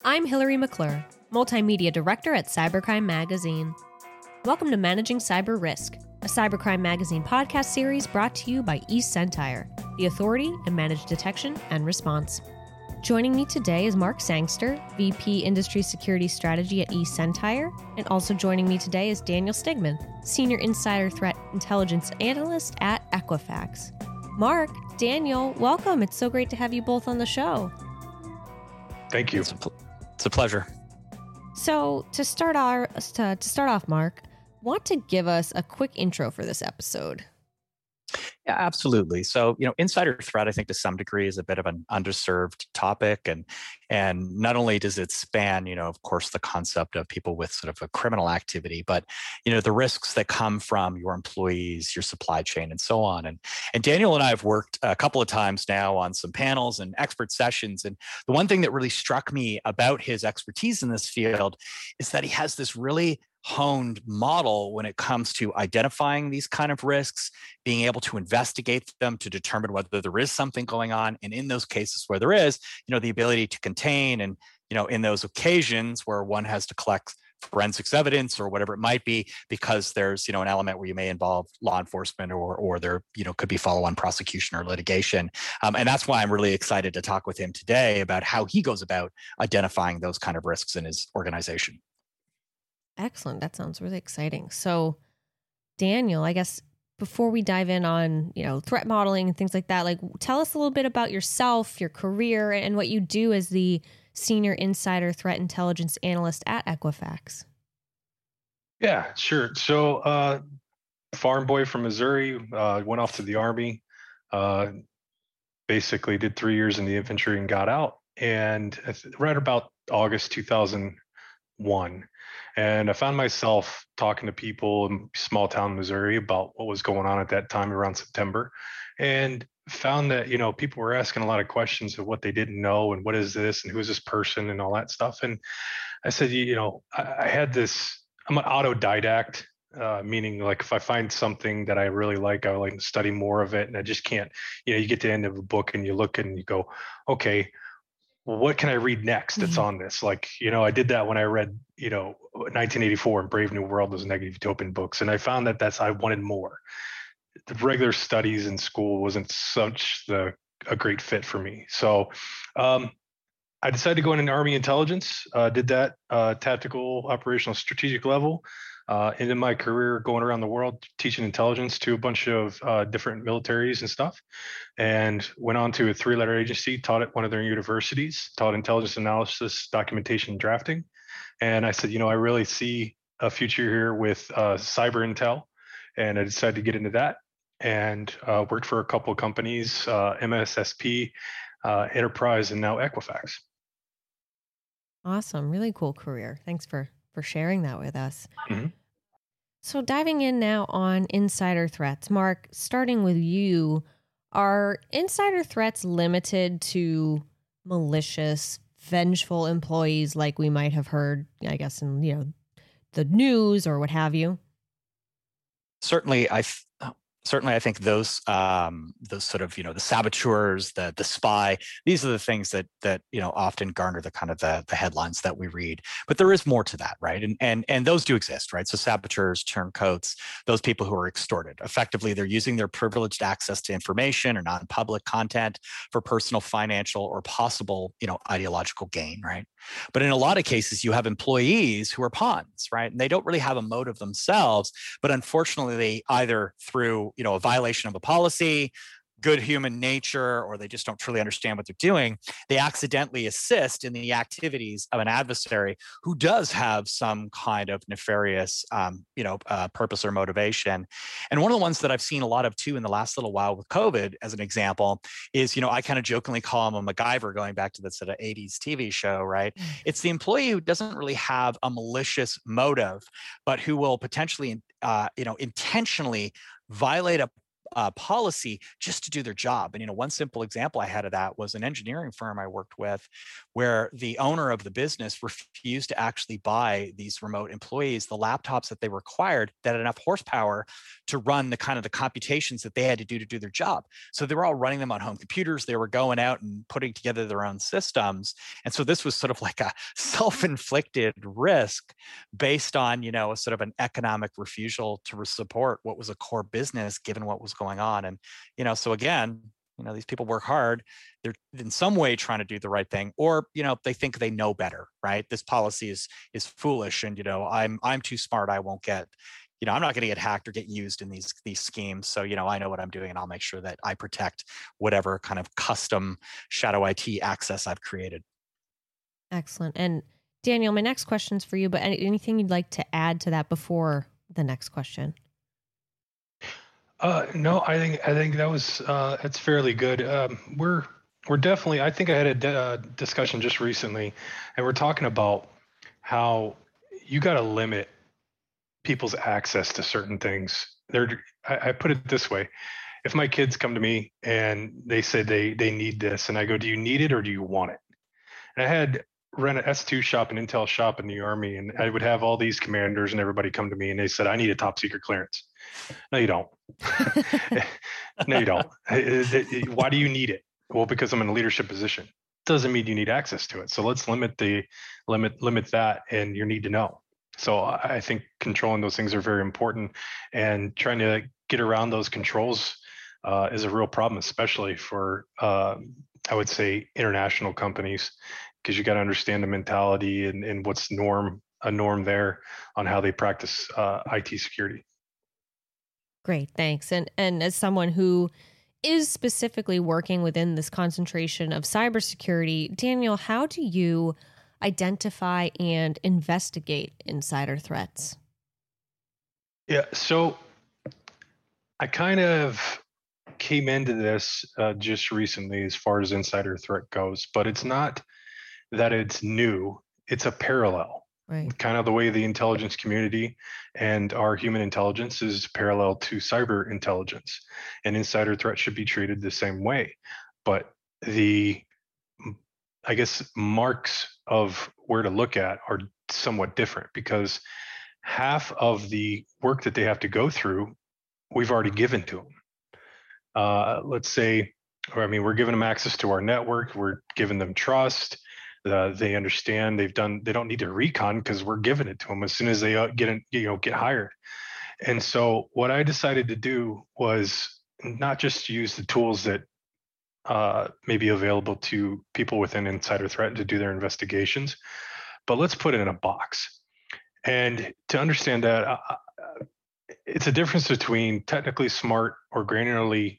I'm Hillary McClure, Multimedia Director at Cybercrime Magazine. Welcome to Managing Cyber Risk, a Cybercrime Magazine podcast series brought to you by East Sentire, the authority in managed detection and response. Joining me today is Mark Sangster, VP Industry Security Strategy at East Sentire, and also joining me today is Daniel Stigman, Senior Insider Threat Intelligence Analyst at Equifax. Mark, Daniel, welcome. It's so great to have you both on the show. Thank you. It's a pleasure. So to start off, Mark, want to give us a quick intro for this episode? Yeah, absolutely. So, insider threat, I think to some degree is a bit of an underserved topic. And not only does it span, of course, the concept of people with sort of a criminal activity, but, the risks that come from your employees, your supply chain, and so on. And Daniel and I have worked a couple of times now on some panels and expert sessions. And the one thing that really struck me about his expertise in this field is that he has this really honed model when it comes to identifying these kind of risks, being able to investigate them to determine whether there is something going on. And in those cases where there is, the ability to contain and, in those occasions where one has to collect forensics evidence or whatever it might be, because there's, an element where you may involve law enforcement or there, could be follow-on prosecution or litigation. And that's why I'm really excited to talk with him today about how he goes about identifying those kind of risks in his organization. Excellent. That sounds really exciting. So, Daniel, I guess before we dive in on, threat modeling and things like that, tell us a little bit about yourself, your career, and what you do as the Senior Insider Threat Intelligence Analyst at Equifax. Yeah, sure. So, farm boy from Missouri, went off to the Army, basically did 3 years in the infantry and got out. And right about August 2001, and I found myself talking to people in small town Missouri about what was going on at that time around September, and found that, people were asking a lot of questions of what they didn't know and what is this and who is this person and all that stuff. And I said, I had this, I'm an autodidact, meaning if I find something that I really like, I like to study more of it. And I just can't, you get to the end of a book and you look and you go, okay, what can I read next that's on this? I did that when I read, 1984 and Brave New World, those negative utopian books. And I found that I wanted more. The regular studies in school wasn't a great fit for me. So I decided to go into Army intelligence, did that tactical, operational, strategic level. And in my career, going around the world, teaching intelligence to a bunch of different militaries and stuff, and went on to a 3-letter agency, taught at one of their universities, taught intelligence analysis, documentation, and drafting. And I said, I really see a future here with cyber intel. And I decided to get into that and worked for a couple of companies, MSSP, Enterprise, and now Equifax. Awesome. Really cool career. Thanks for sharing that with us. Mm-hmm. So diving in now on insider threats, Mark, starting with you, are insider threats limited to malicious, vengeful employees like we might have heard, I guess, in, the news or what have you? Certainly, I think those sort of, the saboteurs, the spy, these are the things that often garner the kind of the headlines that we read. But there is more to that, right? And those do exist, right? So saboteurs, turncoats, those people who are extorted. Effectively, they're using their privileged access to information or non-public content for personal, financial, or possible, ideological gain, right? But in a lot of cases, you have employees who are pawns, right? And they don't really have a motive themselves, but unfortunately, they either through a violation of a policy, good human nature, or they just don't truly understand what they're doing, they accidentally assist in the activities of an adversary who does have some kind of nefarious, purpose or motivation. And one of the ones that I've seen a lot of too in the last little while with COVID, as an example, is, I kind of jokingly call him a MacGyver, going back to that sort of 80s TV show, right? It's the employee who doesn't really have a malicious motive, but who will potentially, intentionally violate policy just to do their job. And one simple example I had of that was an engineering firm I worked with, where the owner of the business refused to actually buy these remote employees the laptops that they required that had enough horsepower to run the kind of the computations that they had to do their job. So they were all running them on home computers. They were going out and putting together their own systems. And so this was sort of like a self-inflicted risk based on, a sort of an economic refusal to support what was a core business given what was going on. And, so again, these people work hard. They're in some way trying to do the right thing, or, they think they know better, right? This policy is foolish. And, I'm too smart. I won't get, I'm not going to get hacked or get used in these schemes. So, I know what I'm doing, and I'll make sure that I protect whatever kind of custom shadow IT access I've created. Excellent. And Daniel, my next question's for you, but anything you'd like to add to that before the next question? No, I think that was it's fairly good. We're definitely. I think I had a discussion just recently, and we're talking about how you got to limit people's access to certain things. I put it this way: if my kids come to me and they say they need this, and I go, "Do you need it or do you want it?" And I had run an S2 shop, an Intel shop in the Army, and I would have all these commanders and everybody come to me and they said, "I need a top secret clearance." No, you don't. No, you don't. Why do you need it? Well, because I'm in a leadership position. Doesn't mean you need access to it. So let's limit that and your need to know. So I think controlling those things are very important, and trying to get around those controls is a real problem, especially for I would say international companies, because you got to understand the mentality and what's a norm there on how they practice IT security. Great, thanks. And as someone who is specifically working within this concentration of cybersecurity, Daniel, how do you identify and investigate insider threats? Yeah, so I kind of came into this just recently as far as insider threat goes, but it's not that it's new, it's a parallel. Right. Kind of the way the intelligence community and our human intelligence is parallel to cyber intelligence, and insider threat should be treated the same way. But the, I guess, marks of where to look at are somewhat different, because half of the work that they have to go through, we've already given to them. Let's say, we're giving them access to our network, we're giving them trust. They understand they don't need to recon because we're giving it to them as soon as they get hired. And so what I decided to do was not just use the tools that may be available to people within insider threat to do their investigations, but let's put it in a box. And to understand that, it's a difference between technically smart or granular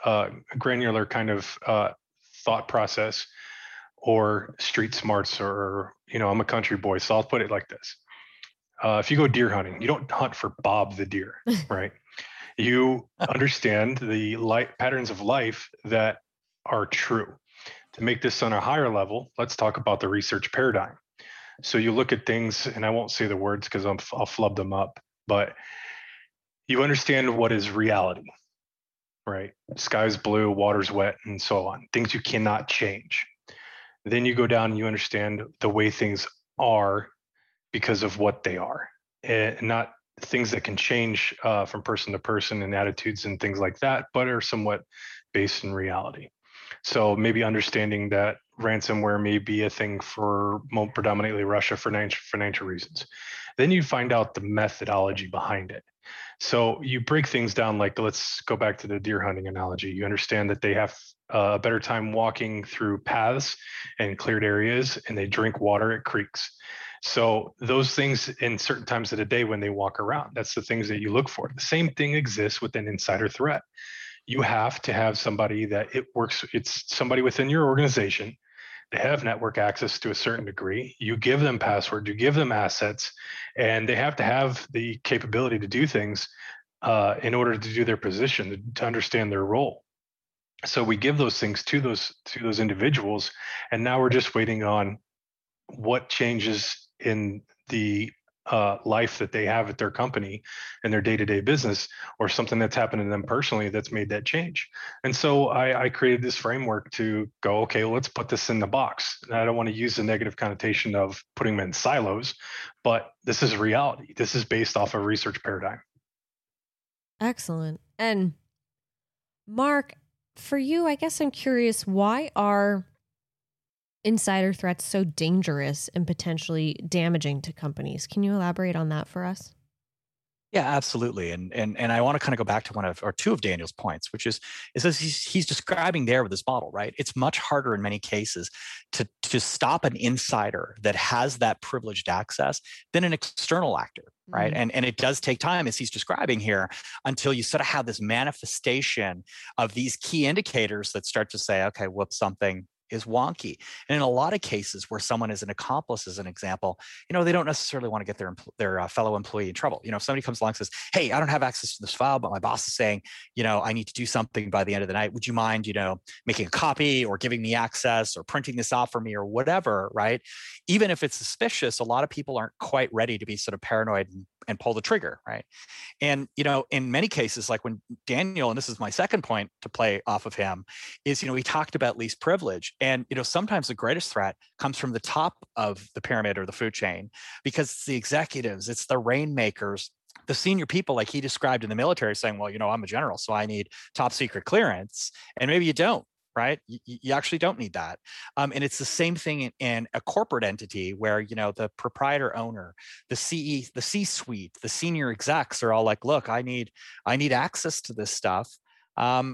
kind of thought process, or street smarts, or I'm a country boy, so I'll put it like this. If you go deer hunting, you don't hunt for Bob the deer, right? You understand the patterns of life that are true. To make this on a higher level, let's talk about the research paradigm. So you look at things, and I won't say the words because I'll flub them up, but you understand what is reality, right? Sky's blue, water's wet, and so on. Things you cannot change. Then you go down and you understand the way things are because of what they are, and not things that can change from person to person and attitudes and things like that, but are somewhat based in reality. So maybe understanding that ransomware may be a thing for predominantly Russia for financial reasons. Then you find out the methodology behind it. So you break things down, like let's go back to the deer hunting analogy. You understand that they have a better time walking through paths and cleared areas, and they drink water at creeks. So those things in certain times of the day when they walk around, that's the things that you look for. The same thing exists with an insider threat. You have to have somebody that it's somebody within your organization. They have network access to a certain degree. You give them passwords, you give them assets, and they have to have the capability to do things in order to do their position, to understand their role. So we give those things to those individuals, and now we're just waiting on what changes in the life that they have at their company and their day-to-day business, or something that's happened to them personally that's made that change. And so I created this framework to go, okay, well, let's put this in the box. And I don't want to use the negative connotation of putting them in silos, but this is reality. This is based off a research paradigm. Excellent. And Mark, for you, I guess I'm curious, why are insider threats so dangerous and potentially damaging to companies? Can you elaborate on that for us? Yeah, absolutely. And I want to kind of go back to one of or two of Daniel's points, which is as he's describing there with this model, right? It's much harder in many cases to stop an insider that has that privileged access than an external actor, right? Mm-hmm. And it does take time, as he's describing here, until you sort of have this manifestation of these key indicators that start to say, okay, whoops, something is wonky. And in a lot of cases where someone is an accomplice, as an example, they don't necessarily want to get their fellow employee in trouble. If somebody comes along and says, hey, I don't have access to this file, but my boss is saying, I need to do something by the end of the night. Would you mind, making a copy or giving me access or printing this out for me or whatever, right? Even if it's suspicious, a lot of people aren't quite ready to be sort of paranoid and pull the trigger, right? And, in many cases, like when Daniel, and this is my second point to play off of him, is, he talked about least privilege. And, sometimes the greatest threat comes from the top of the pyramid or the food chain, because it's the executives, it's the rainmakers, the senior people, like he described in the military, saying, well, I'm a general, so I need top secret clearance. And maybe you don't. Right? You actually don't need that. And it's the same thing in a corporate entity where, the proprietor owner, the C-suite, the senior execs are all like, look, I need access to this stuff. And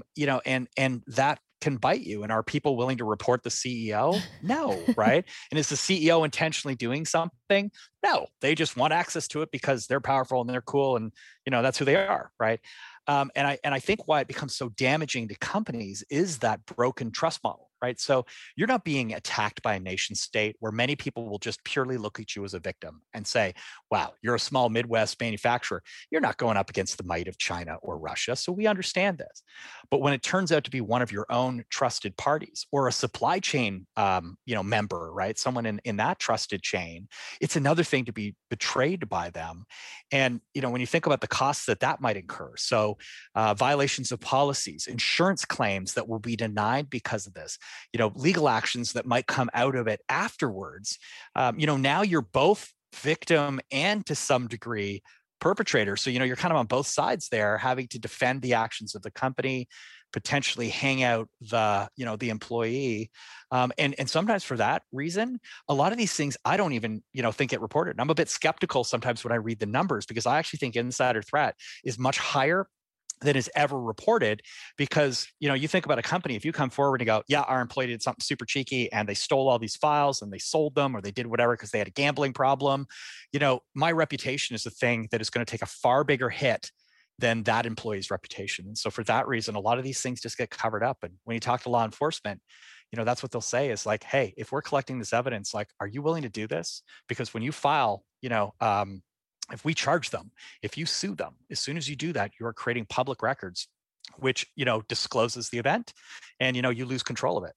that can bite you. And are people willing to report the CEO? No, right? And is the CEO intentionally doing something? No, they just want access to it because they're powerful and they're cool and that's who they are, right? And I think why it becomes so damaging to companies is that broken trust model, right? So you're not being attacked by a nation state where many people will just purely look at you as a victim and say, wow, you're a small Midwest manufacturer. You're not going up against the might of China or Russia. So we understand this. But when it turns out to be one of your own trusted parties or a supply chain, member, right? Someone in that trusted chain, it's another thing to be betrayed by them. And, when you think about the costs that might incur, so violations of policies, insurance claims that will be denied because of this, legal actions that might come out of it afterwards, now you're both victim and to some degree perpetrator. So, you're kind of on both sides there, having to defend the actions of the company, potentially hang out the employee. And sometimes for that reason, a lot of these things, I don't even, think get reported. And I'm a bit skeptical sometimes when I read the numbers, because I actually think insider threat is much higher than is ever reported. Because, you think about a company, if you come forward and go, yeah, our employee did something super cheeky and they stole all these files and they sold them or they did whatever because they had a gambling problem, my reputation is the thing that is going to take a far bigger hit than that employee's reputation. And so for that reason, a lot of these things just get covered up. And when you talk to law enforcement, that's what they'll say is like, hey, if we're collecting this evidence, like, are you willing to do this? Because when you file, if we charge them, if you sue them, as soon as you do that, you're creating public records, which, discloses the event and, you lose control of it.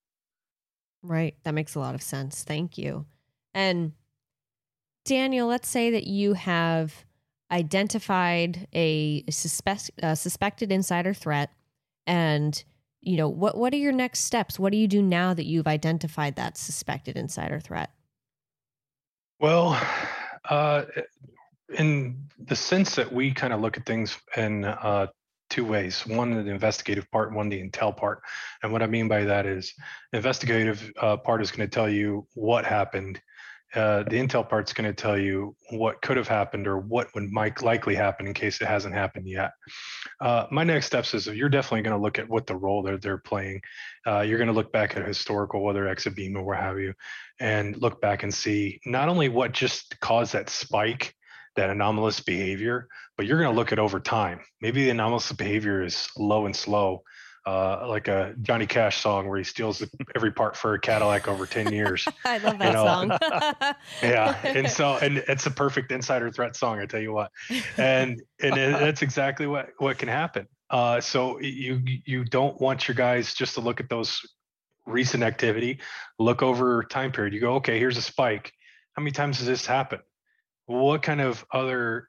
Right. That makes a lot of sense. Thank you. And Daniel, let's say that you have identified a suspected insider threat, and what are your next steps? What do you do now that you've identified that suspected insider threat? Well, in the sense that we kind of look at things in two ways: one, the investigative part, one, the intel part. And what I mean by that is the investigative part is going to tell you what happened. The intel part's going to tell you what could have happened or what might likely happen in case it hasn't happened yet. My next steps is you're definitely going to look at what the role they're playing. You're going to look back at historical, whether Exabeam or what have you, and look back and see not only what just caused that spike, that anomalous behavior, but you're going to look at over time. Maybe the anomalous behavior is low and slow, like a Johnny Cash song where he steals every part for a Cadillac over 10 years. I love that song. Yeah. And it's a perfect insider threat song, I tell you what. And that's exactly what can happen. So you don't want your guys just to look at those recent activity, look over time period. You go, okay, here's a spike. How many times has this happened? what kind of other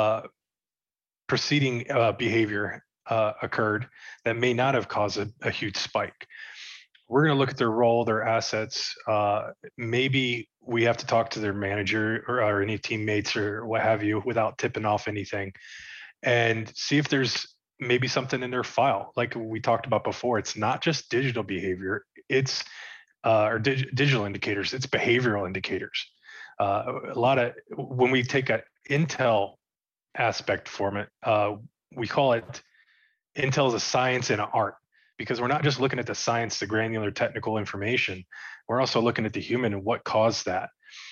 preceding behavior occurred that may not have caused a huge spike. We're going to look at their role, their assets. Maybe we have to talk to their manager or any teammates or what have you without tipping off anything, and see if there's maybe something in their file. Like we talked about before, it's not just digital behavior, it's digital indicators, it's behavioral indicators. A lot of when we take an Intel aspect from it, we call it Intel is a science and an art, because we're not just looking at the science, the granular technical information. We're also looking at the human and what caused that.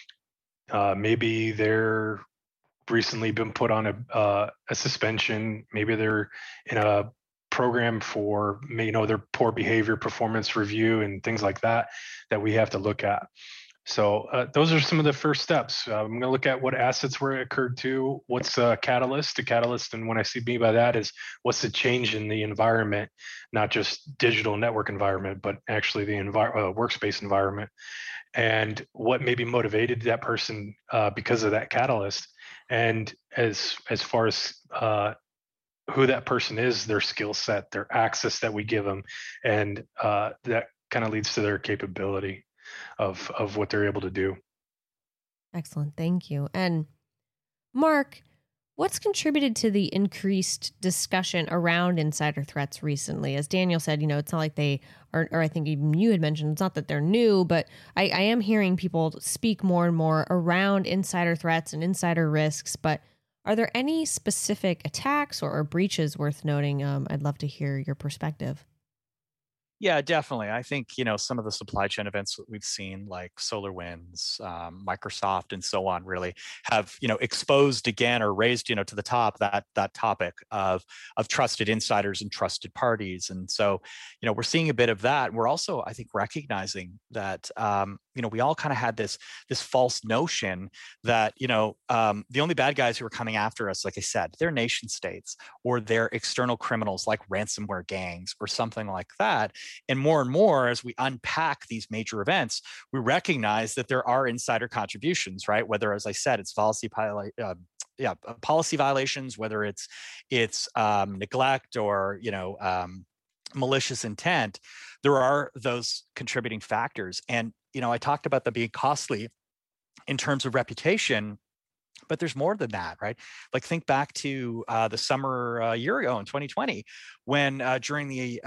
Maybe they're recently been put on a suspension. Maybe they're in a program for their poor behavior performance review and things like that we have to look at. So those are some of the first steps. I'm going to look at what assets were occurred to, what's a catalyst. The catalyst, and what I mean by that is what's the change in the environment, not just digital network environment, but actually the workspace environment, and what maybe motivated that person because of that catalyst. And as far as who that person is, their skill set, their access that we give them, and that kind of leads to their capability of what they're able to do. Excellent. Thank you. And Mark, what's contributed to the increased discussion around insider threats recently? As Daniel said, it's not like they are, or I think even you had mentioned, it's not that they're new, but I am hearing people speak more and more around insider threats and insider risks. But are there any specific attacks or breaches worth noting? I'd love to hear your perspective. Yeah, definitely. I think, some of the supply chain events that we've seen, like SolarWinds, Microsoft, and so on, really have, exposed again or raised, to the top that topic of trusted insiders and trusted parties. And so, we're seeing a bit of that. We're also, I think, recognizing that, we all kind of had this false notion that, the only bad guys who are coming after us, like I said, they're nation states or they're external criminals like ransomware gangs or something like that. And more, as we unpack these major events, we recognize that there are insider contributions, right? Whether, as I said, it's policy violations, whether it's neglect or malicious intent, there are those contributing factors. And I talked about them being costly in terms of reputation, but there's more than that, right? Like think back to the summer a year ago in 2020, when during the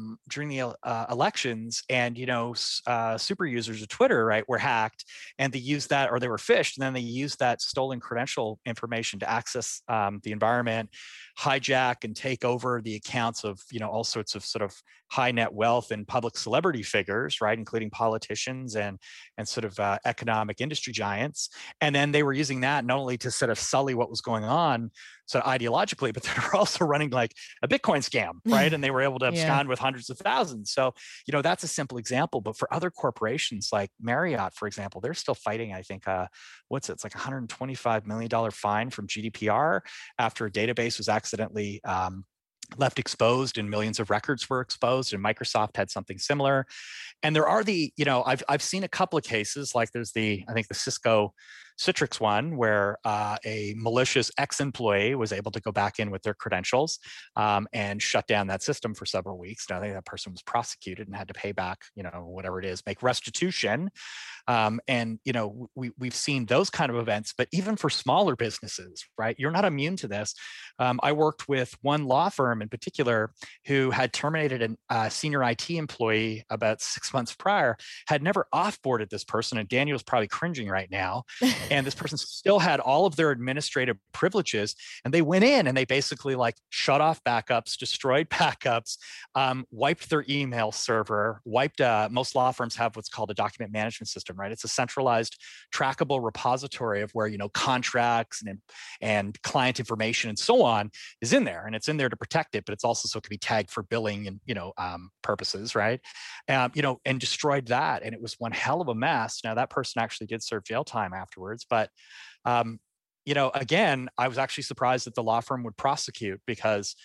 elections, and super users of Twitter, right, were hacked, and they used that, or they were phished, and then they used that stolen credential information to access the environment, hijack and take over the accounts of all sorts of sort of high net wealth and public celebrity figures, right, including politicians and sort of economic industry giants. And then they were using that not only to sort of sully what was going on so ideologically, but they were also running like a Bitcoin scam, right? And they were able to abscond with hundreds of thousands. So, that's a simple example. But for other corporations like Marriott, for example, they're still fighting, I think, it's like $125 million fine from GDPR after a database was accidentally left exposed and millions of records were exposed, and Microsoft had something similar. And there are I've seen a couple of cases, like there's I think the Cisco Citrix one, where a malicious ex-employee was able to go back in with their credentials and shut down that system for several weeks. Now, I think that person was prosecuted and had to pay back, whatever it is, make restitution. And we've seen those kind of events. But even for smaller businesses, right, you're not immune to this. I worked with one law firm in particular who had terminated a senior IT employee about 6 months prior, had never offboarded this person, and Daniel's probably cringing right now. And this person still had all of their administrative privileges, and they went in and they basically like shut off backups, destroyed backups, wiped their email server, most law firms have what's called a document management system, right? It's a centralized trackable repository of where, contracts and client information and so on is in there, and it's in there to protect it, but it's also so it can be tagged for billing and, purposes, right? And destroyed that. And it was one hell of a mess. Now that person actually did serve jail time afterwards, but again, I was actually surprised that the law firm would prosecute, because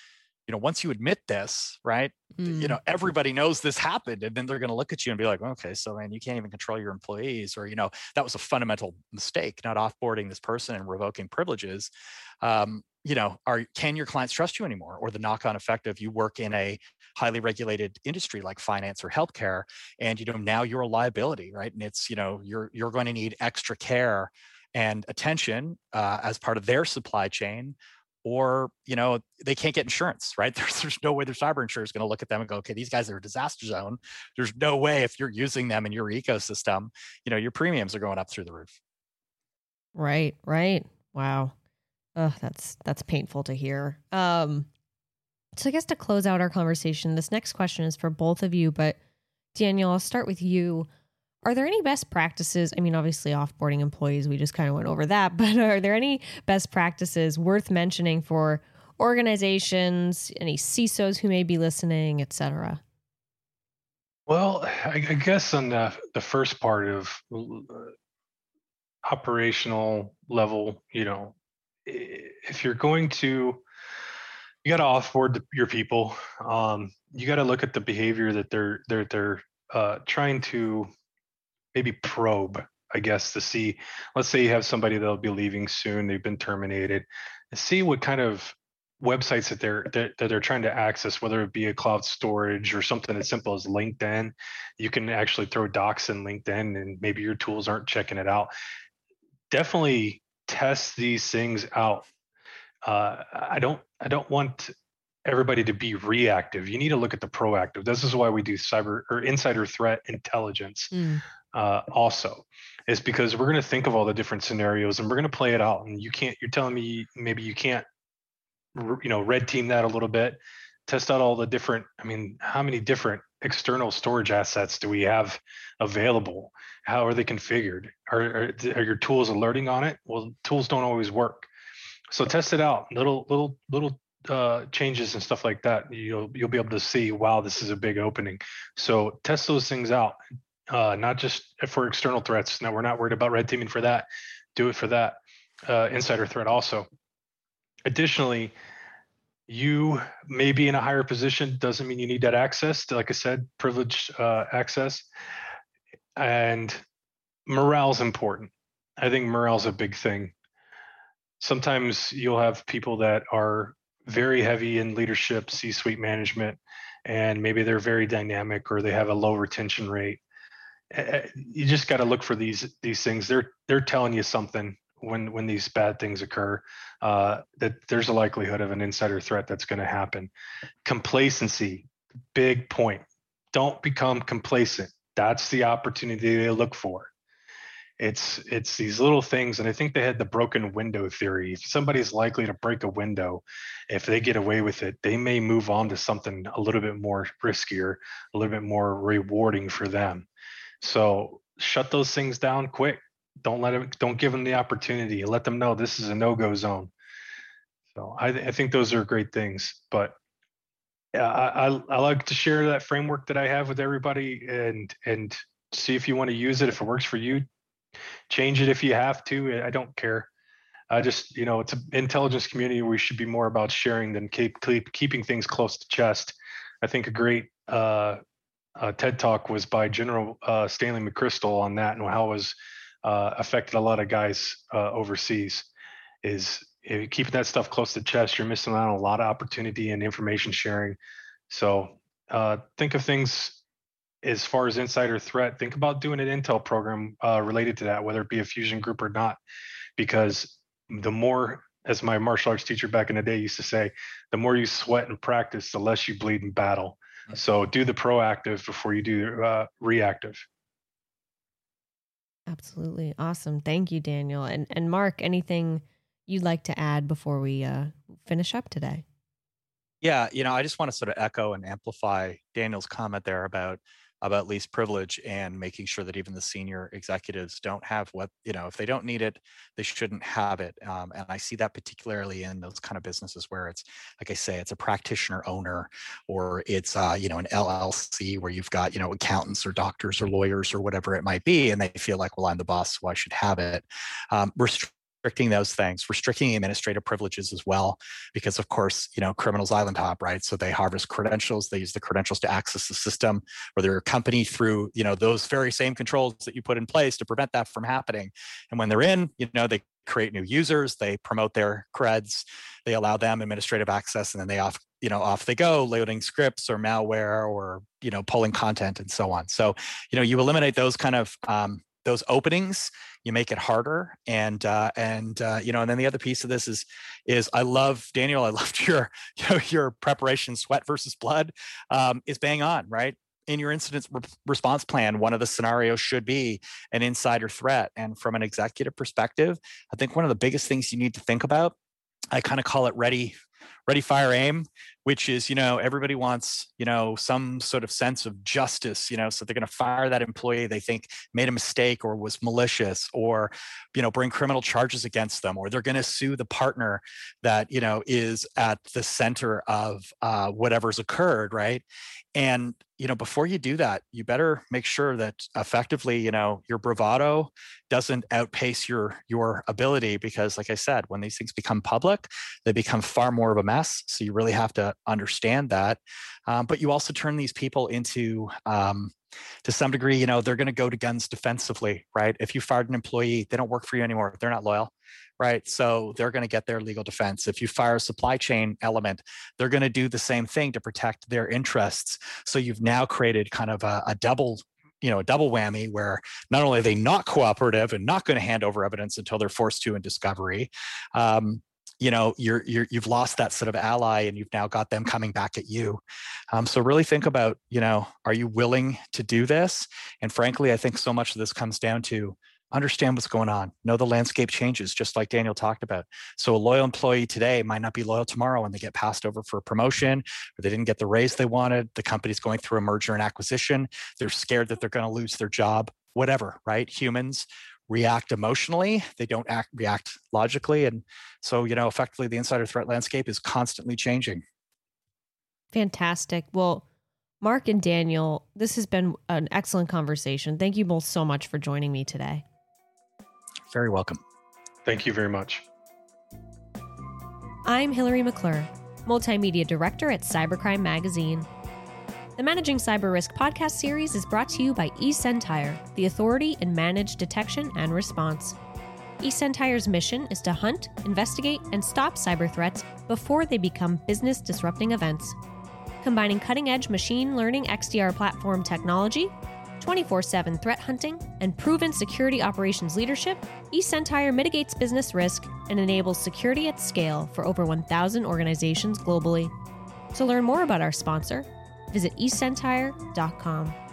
once you admit this, right, everybody knows this happened, and then they're going to look at you and be like, okay, so man, you can't even control your employees, or, that was a fundamental mistake, not offboarding this person and revoking privileges. Can your clients trust you anymore? Or the knock-on effect of you work in a highly regulated industry like finance or healthcare, and, now you're a liability, right? And it's, you're going to need extra care and attention as part of their supply chain, or they can't get insurance, right? There's no way their cyber insurer is going to look at them and go, okay, these guys are a disaster zone. There's no way, if you're using them in your ecosystem, your premiums are going up through the roof. Right. Wow. Oh, that's painful to hear. So I guess to close out our conversation, this next question is for both of you, but Daniel, I'll start with you. Are there any best practices? I mean, obviously offboarding employees, we just kind of went over that, but are there any best practices worth mentioning for organizations, any CISOs who may be listening, et cetera? Well, I guess on the first part of operational level, if you're going to, you got to offboard your people. You got to look at the behavior that they're trying to maybe probe, I guess, to see. Let's say you have somebody that'll be leaving soon, they've been terminated, and see what kind of websites that they're trying to access, whether it be a cloud storage or something as simple as LinkedIn. You can actually throw docs in LinkedIn, and maybe your tools aren't checking it out. Definitely test these things out. I don't want everybody to be reactive. You need to look at the proactive. This is why we do cyber or insider threat intelligence. Also, is because we're going to think of all the different scenarios and we're going to play it out. And you're telling me maybe you can't, red team that a little bit, test out all the different, how many different external storage assets do we have available? How are they configured? Are your tools alerting on it? Well, tools don't always work. So test it out, little changes and stuff like that. You'll be able to see, wow, this is a big opening. So test those things out. Not just for external threats. No, we're not worried about red teaming for that. Do it for that insider threat also. Additionally, you may be in a higher position. Doesn't mean you need that access to, like I said, privileged access. And morale's important. I think morale's a big thing. Sometimes you'll have people that are very heavy in leadership, C-suite management, and maybe they're very dynamic or they have a low retention rate. You just got to look for these things. They're telling you something when these bad things occur, that there's a likelihood of an insider threat that's going to happen. Complacency, big point. Don't become complacent. That's the opportunity they look for. It's these little things, and I think they had the broken window theory. If somebody's likely to break a window, if they get away with it, they may move on to something a little bit more riskier, a little bit more rewarding for them. So shut those things down quick. Don't give them the opportunity. Let them know this is a no-go zone. So I think those are great things. But I like to share that framework that I have with everybody and see if you want to use it. If it works for you, change it if you have to. I don't care. I just, it's an intelligence community. We should be more about sharing than keeping things close to chest. I think a great TED Talk was by General Stanley McChrystal on that, and how it was affected a lot of guys overseas. Is if you keep that stuff close to chest, you're missing out on a lot of opportunity and information sharing. So think of things as far as insider threat. Think about doing an intel program related to that, whether it be a fusion group or not, because the more, as my martial arts teacher back in the day used to say, the more you sweat and practice, the less you bleed in battle. So do the proactive before you do reactive. Absolutely. Awesome. Thank you, Daniel. And Mark, anything you'd like to add before we finish up today? Yeah, I just want to sort of echo and amplify Daniel's comment there about least privilege and making sure that even the senior executives don't have if they don't need it, they shouldn't have it. And I see that particularly in those kind of businesses where it's, like I say, it's a practitioner owner, or it's, an LLC where you've got, accountants or doctors or lawyers or whatever it might be. And they feel like, well, I'm the boss, so I should have it. restricting those things, restricting administrative privileges as well, because of course, criminals island hop, right? So they harvest credentials, they use the credentials to access the system, or their company through, those very same controls that you put in place to prevent that from happening. And when they're in, they create new users, they promote their creds, they allow them administrative access, and then they off they go, loading scripts or malware or, pulling content and so on. So, you eliminate those kind of those openings, you make it harder. And then the other piece of this is I love, Daniel, I loved your, your preparation, sweat versus blood is bang on, right? In your incident response plan, one of the scenarios should be an insider threat. And from an executive perspective, I think one of the biggest things you need to think about, I kind of call it ready, fire, aim, which is, everybody wants, some sort of sense of justice, so they're going to fire that employee they think made a mistake or was malicious, or, bring criminal charges against them, or they're going to sue the partner that, is at the center of whatever's occurred, right? And, before you do that, you better make sure that effectively, your bravado doesn't outpace your ability, because like I said, when these things become public, they become far more of a mess. So you really have to understand that. But you also turn these people into, to some degree, they're going to go to guns defensively, right? If you fired an employee, they don't work for you anymore. They're not loyal, right? So they're going to get their legal defense. If you fire a supply chain element, they're going to do the same thing to protect their interests. So you've now created kind of a double whammy, where not only are they not cooperative and not going to hand over evidence until they're forced to in discovery, you've lost that sort of ally, and you've now got them coming back at you. So really think about, are you willing to do this? And frankly, I think so much of this comes down to understand what's going on. Know the landscape changes, just like Daniel talked about. So a loyal employee today might not be loyal tomorrow when they get passed over for a promotion, or they didn't get the raise they wanted. The company's going through a merger and acquisition. They're scared that they're going to lose their job, whatever, right? Humans react emotionally. They don't react logically. And so, effectively the insider threat landscape is constantly changing. Fantastic. Well, Mark and Daniel, this has been an excellent conversation. Thank you both so much for joining me today. Very welcome. Thank you very much. I'm Hillary McClure, Multimedia Director at Cybercrime Magazine. The Managing Cyber Risk podcast series is brought to you by eSentire, the authority in managed detection and response. eSentire's mission is to hunt, investigate, and stop cyber threats before they become business-disrupting events. Combining cutting-edge machine learning XDR platform technology, 24/7 threat hunting, and proven security operations leadership, eSentire mitigates business risk and enables security at scale for over 1,000 organizations globally. To learn more about our sponsor, visit esentire.com.